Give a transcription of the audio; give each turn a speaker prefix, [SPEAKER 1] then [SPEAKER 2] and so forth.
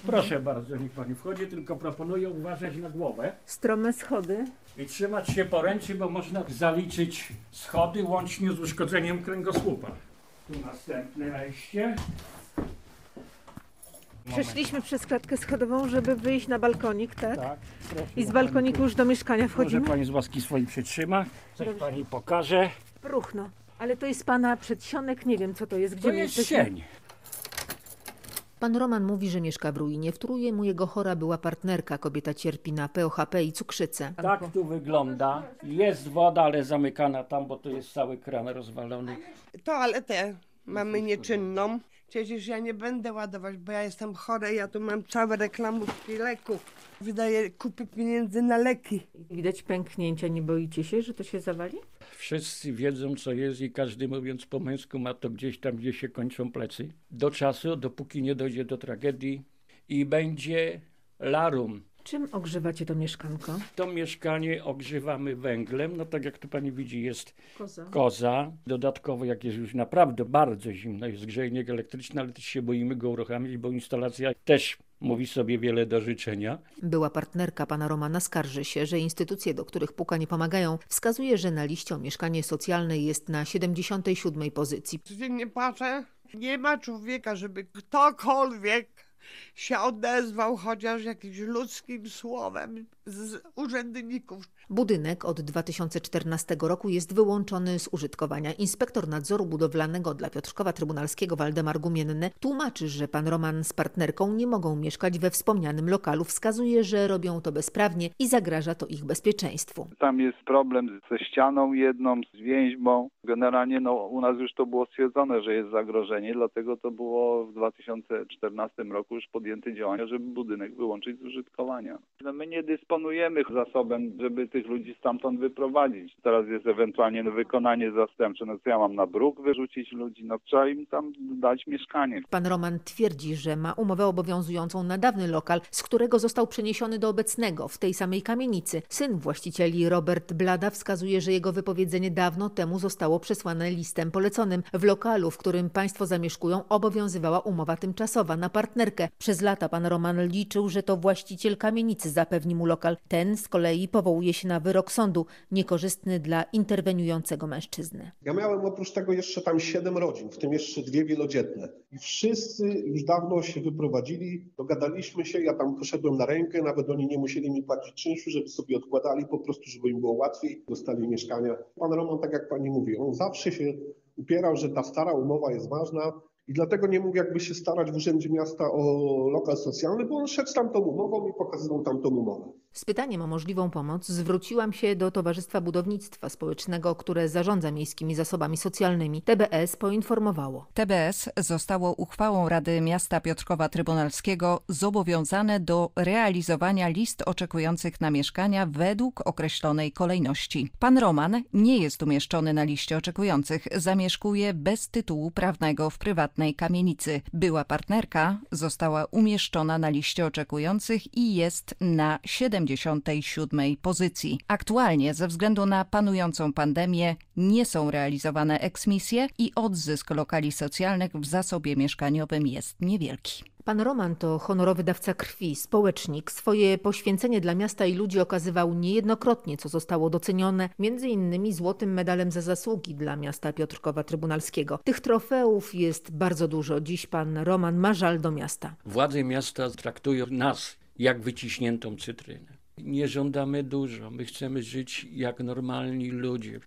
[SPEAKER 1] Proszę bardzo, niech pani wchodzi, tylko proponuję uważać na głowę
[SPEAKER 2] Strome schody.
[SPEAKER 1] i trzymać się poręczy, bo można zaliczyć schody łącznie z uszkodzeniem kręgosłupa. Tu następne wejście.
[SPEAKER 2] Przeszliśmy przez klatkę schodową, żeby wyjść na balkonik, tak?
[SPEAKER 1] Tak, proszę.
[SPEAKER 2] I z balkoniku już do mieszkania
[SPEAKER 1] Może
[SPEAKER 2] wchodzimy?
[SPEAKER 1] pani z łaski swojej przytrzyma, coś pani pokaże.
[SPEAKER 2] Próchno. Ale to jest pana przedsionek, nie wiem co to jest. Gdzie
[SPEAKER 1] To
[SPEAKER 2] my
[SPEAKER 1] jest
[SPEAKER 2] jesteśmy?
[SPEAKER 1] sień.
[SPEAKER 3] Pan Roman mówi, że mieszka w ruinie. Wtruje mu jego chora była partnerka. Kobieta cierpi na POHP i cukrzycę.
[SPEAKER 1] Tak tu wygląda. Jest woda, ale zamykana tam, bo tu jest cały kran rozwalony.
[SPEAKER 4] Toaletę mamy nieczynną. Przecież ja nie będę ładować, bo ja jestem chora, ja tu mam całe reklamówki leków. Wydaję kupy pieniędzy na leki.
[SPEAKER 2] Widać pęknięcia, nie boicie się, że to się zawali?
[SPEAKER 1] Wszyscy wiedzą, co jest i każdy, mówiąc po męsku, ma to gdzieś tam, gdzie się kończą plecy. Do czasu, dopóki nie dojdzie do tragedii i będzie larum.
[SPEAKER 2] Czym ogrzewacie to mieszkanko?
[SPEAKER 1] To mieszkanie ogrzewamy węglem, no tak jak tu pani widzi jest
[SPEAKER 2] Koza.
[SPEAKER 1] koza. Dodatkowo jak jest już naprawdę bardzo zimno, jest grzejnik elektryczny, ale też się boimy go uruchamiać, bo instalacja też mówi sobie wiele do życzenia.
[SPEAKER 3] Była partnerka pana Romana skarży się, że instytucje, do których puka, nie pomagają. Wskazuje, że na liście o mieszkanie socjalne jest na 77. pozycji.
[SPEAKER 4] Codziennie patrzę, nie ma człowieka, żeby ktokolwiek się odezwał chociaż jakimś ludzkim słowem z urzędników.
[SPEAKER 3] Budynek od 2014 roku jest wyłączony z użytkowania. Inspektor nadzoru budowlanego dla Piotrkowa Trybunalskiego Waldemar Gumienny tłumaczy, że pan Roman z partnerką nie mogą mieszkać we wspomnianym lokalu. Wskazuje, że robią to bezprawnie i zagraża to ich bezpieczeństwu.
[SPEAKER 5] Tam jest problem ze ścianą jedną, z więźbą. Generalnie u nas już to było stwierdzone, że jest zagrożenie, dlatego to było w 2014 roku już podjęte działania, żeby budynek wyłączyć z użytkowania. My nie dysponujemy zasobem, żeby tych ludzi stamtąd wyprowadzić. Teraz jest ewentualnie wykonanie zastępcze. No co ja mam na bruk wyrzucić ludzi? No trzeba im tam dać mieszkanie.
[SPEAKER 3] Pan Roman twierdzi, że ma umowę obowiązującą na dawny lokal, z którego został przeniesiony do obecnego, w tej samej kamienicy. Syn właścicieli, Robert Blada, wskazuje, że jego wypowiedzenie dawno temu zostało przesłane listem poleconym. W lokalu, w którym państwo zamieszkują, obowiązywała umowa tymczasowa na partnerkę. Przez lata pan Roman liczył, że to właściciel kamienicy zapewni mu lokal. Ten z kolei powołuje się na wyrok sądu, niekorzystny dla interweniującego mężczyzny.
[SPEAKER 6] Ja miałem oprócz tego jeszcze tam 7 rodzin, w tym jeszcze 2 wielodzietne. I wszyscy już dawno się wyprowadzili, dogadaliśmy się, ja tam poszedłem na rękę, nawet oni nie musieli mi płacić czynszu, żeby sobie odkładali po prostu, żeby im było łatwiej, dostali mieszkania. Pan Roman, tak jak pani mówi, on zawsze się upierał, że ta stara umowa jest ważna. I dlatego nie mógł jakby się starać w Urzędzie Miasta o lokal socjalny, bo on szedł z tamtą umową i pokazywał tamtą umowę.
[SPEAKER 3] Z pytaniem o możliwą pomoc zwróciłam się do Towarzystwa Budownictwa Społecznego, które zarządza miejskimi zasobami socjalnymi. TBS poinformowało.
[SPEAKER 7] TBS zostało uchwałą Rady Miasta Piotrkowa Trybunalskiego zobowiązane do realizowania list oczekujących na mieszkania według określonej kolejności. Pan Roman nie jest umieszczony na liście oczekujących. Zamieszkuje bez tytułu prawnego w prywatnej kamienicy. Była partnerka została umieszczona na liście oczekujących i jest na 77. pozycji. Aktualnie ze względu na panującą pandemię nie są realizowane eksmisje i odzysk lokali socjalnych w zasobie mieszkaniowym jest niewielki.
[SPEAKER 3] Pan Roman to honorowy dawca krwi, społecznik. Swoje poświęcenie dla miasta i ludzi okazywał niejednokrotnie, co zostało docenione m.in. złotym medalem za zasługi dla miasta Piotrkowa Trybunalskiego. Tych trofeów jest bardzo dużo. Dziś pan Roman ma żal do miasta.
[SPEAKER 1] Władze miasta traktują nas jak wyciśniętą cytrynę. Nie żądamy dużo, my chcemy żyć jak normalni ludzie.